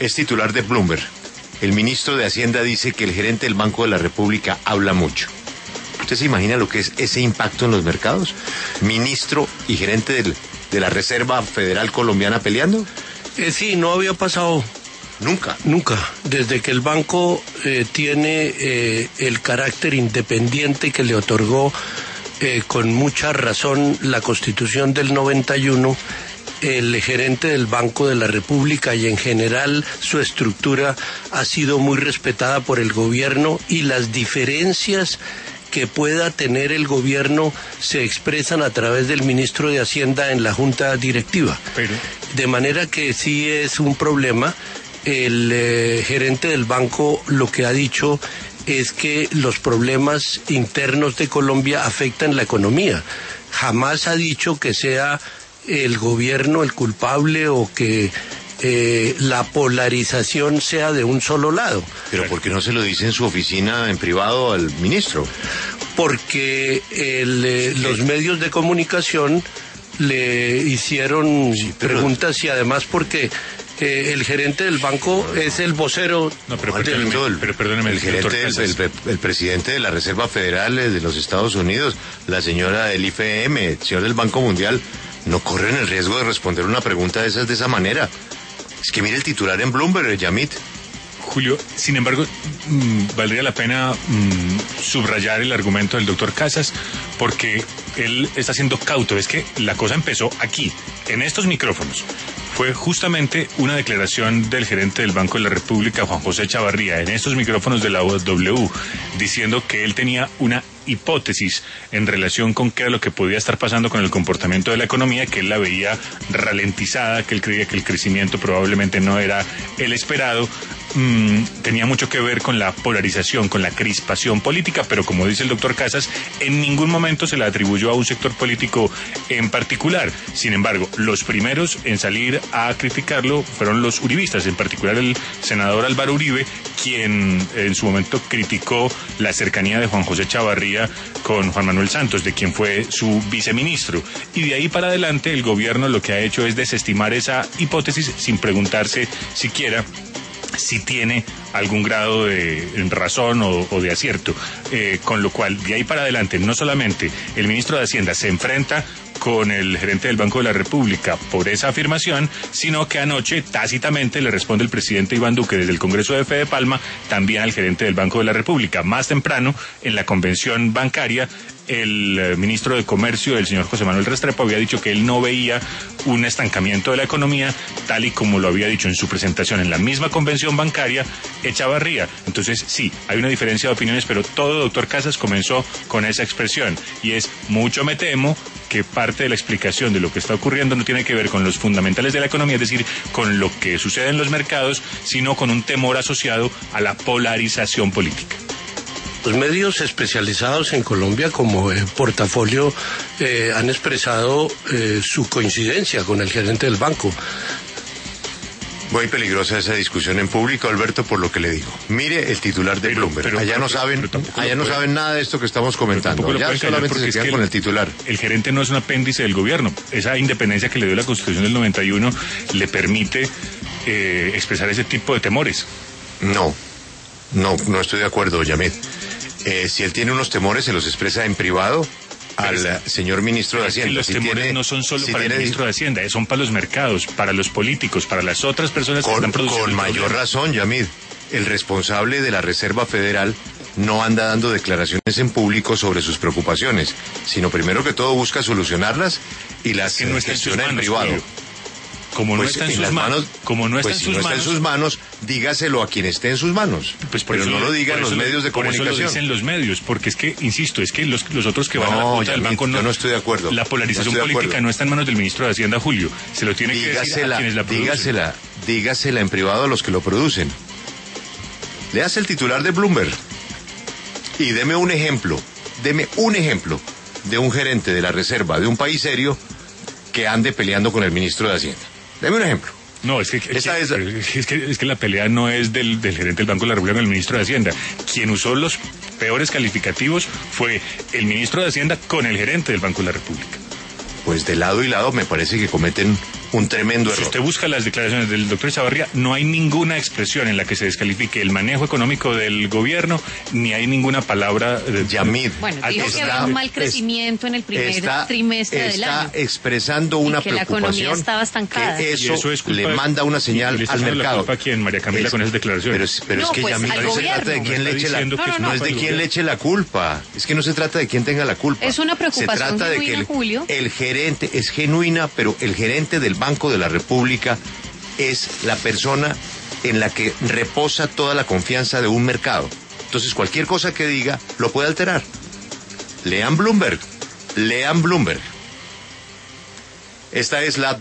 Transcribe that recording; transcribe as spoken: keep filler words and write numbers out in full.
es titular de Bloomberg. El ministro de Hacienda dice que el gerente del Banco de la República habla mucho. ¿Usted se imagina lo que es ese impacto en los mercados? Ministro y gerente del, de la Reserva Federal Colombiana peleando. Eh, sí, no había pasado. Nunca. Nunca. Desde que el banco eh, tiene eh, el carácter independiente que le otorgó eh, con mucha razón la Constitución del noventa y uno, el gerente del Banco de la República y en general su estructura ha sido muy respetada por el gobierno, y las diferencias que pueda tener el gobierno se expresan a través del ministro de Hacienda en la junta directiva. Pero... de manera que sí es un problema. El eh, gerente del banco lo que ha dicho es que los problemas internos de Colombia afectan la economía. Jamás ha dicho que sea el gobierno el culpable o que eh, la polarización sea de un solo lado. ¿Pero por qué no se lo dice en su oficina en privado al ministro? Porque el, eh, los medios de comunicación le hicieron sí, pero... preguntas, y además porque eh, el gerente del banco es el vocero. No, pero perdóneme, el, pero perdóneme, el, el gerente, el, el, el presidente de la Reserva Federal de los Estados Unidos, la señora del I F M, el señor del Banco Mundial, no corren el riesgo de responder una pregunta de esas de esa manera. Es que mire el titular en Bloomberg, Yamit. Julio, sin embargo, mmm, valdría la pena mmm, subrayar el argumento del doctor Casas, porque él está siendo cauto. Es que la cosa empezó aquí, en estos micrófonos. Fue justamente una declaración del gerente del Banco de la República, Juan José Chavarría, en estos micrófonos de la W, diciendo que él tenía una hipótesis en relación con qué era lo que podía estar pasando con el comportamiento de la economía, que él la veía ralentizada, que él creía que el crecimiento probablemente no era el esperado. Mm, tenía mucho que ver con la polarización, con la crispación política, pero como dice el doctor Casas, en ningún momento se la atribuyó a un sector político en particular. Sin embargo, los primeros en salir a criticarlo fueron los uribistas, en particular el senador Álvaro Uribe, quien en su momento criticó la cercanía de Juan José Chavarría con Juan Manuel Santos, de quien fue su viceministro. Y de ahí para adelante el gobierno lo que ha hecho es desestimar esa hipótesis sin preguntarse siquiera si tiene algún grado de razón o, o de acierto, eh, con lo cual de ahí para adelante no solamente el ministro de Hacienda se enfrenta con el gerente del Banco de la República por esa afirmación, sino que anoche tácitamente le responde el presidente Iván Duque desde el Congreso de Fede Palma también al gerente del Banco de la República. Más temprano, en la convención bancaria, el eh, ministro de Comercio, el señor José Manuel Restrepo, había dicho que él no veía un estancamiento de la economía, tal y como lo había dicho en su presentación en la misma convención bancaria Echavarría. Entonces, sí, hay una diferencia de opiniones, pero todo, doctor Casas, comenzó con esa expresión, y es: mucho me temo que parte de la explicación de lo que está ocurriendo no tiene que ver con los fundamentales de la economía, es decir, con lo que sucede en los mercados, sino con un temor asociado a la polarización política. Los medios especializados en Colombia, como eh, Portafolio, eh, han expresado eh, su coincidencia con el gerente del banco. Muy peligrosa esa discusión en público, Alberto, por lo que le digo. Mire el titular de pero, Bloomberg. Pero, allá pero, no saben, allá no saben nada de esto que estamos comentando. Allá solamente se quedan con el titular. El gerente no es un apéndice del gobierno. Esa independencia que le dio la Constitución del noventa y uno le permite eh, expresar ese tipo de temores. No, no, no estoy de acuerdo, Yamit. Eh, si él tiene unos temores, se los expresa en privado al pero, señor ministro de Hacienda. Los si temores tiene, no son solo si para tiene, el ministro de Hacienda, son para los mercados, para los políticos, para las otras personas con, que están produciendo. Con mayor problema. razón, Yamid, el responsable de la Reserva Federal no anda dando declaraciones en público sobre sus preocupaciones, sino primero que todo busca solucionarlas y las que no gestiona en privado. Julio. Como no pues está en sus manos, como no está pues en si sus no manos, está en sus manos, dígaselo a quien esté en sus manos. Pues por pero eso no lo digan los lo, medios de por comunicación. Eso lo dicen los medios, porque es que, insisto, es que los, los otros que van no, a la punta del banco no. Yo no estoy de acuerdo. La polarización no política no está en manos del ministro de Hacienda, Julio. Se lo tiene dígasela, que decir a quienes la producen. Dígasela, dígasela en privado a los que lo producen. Le hace el titular de Bloomberg. Y deme un ejemplo, deme un ejemplo de un gerente de la Reserva de un país serio que ande peleando con el ministro de Hacienda. Deme un ejemplo. No, es que, es, que, es, es, que, es que la pelea no es del, del gerente del Banco de la República con el ministro de Hacienda. Quien usó los peores calificativos fue el ministro de Hacienda con el gerente del Banco de la República. Pues de lado y lado me parece que cometen un tremendo Si error. usted busca las declaraciones del doctor Chavarría, no hay ninguna expresión en la que se descalifique el manejo económico del gobierno, ni hay ninguna palabra de... Yamid, Bueno, Ah, dijo que está- había un mal es- crecimiento en el primer está, trimestre del está año. expresando Y una que la economía preocupación estaba estancada. que Y eso, eso es culpa le de- manda una y señal le está al echando la mercado. culpa a quién, María Camila, con esas declaraciones. Pero, es- pero No, es que pues, Yamid, al no se trata de gobierno. quién le Está eche la diciendo que No, no, no, no. es de culpa quién del le eche la culpa. Es que no se trata de quién tenga la culpa. Es una preocupación Se trata de que genuina, el, Julio. el gerente es genuina, pero el gerente del Banco de la República es la persona en la que reposa toda la confianza de un mercado. Entonces cualquier cosa que diga lo puede alterar. Lean Bloomberg. Lean Bloomberg. Esta es la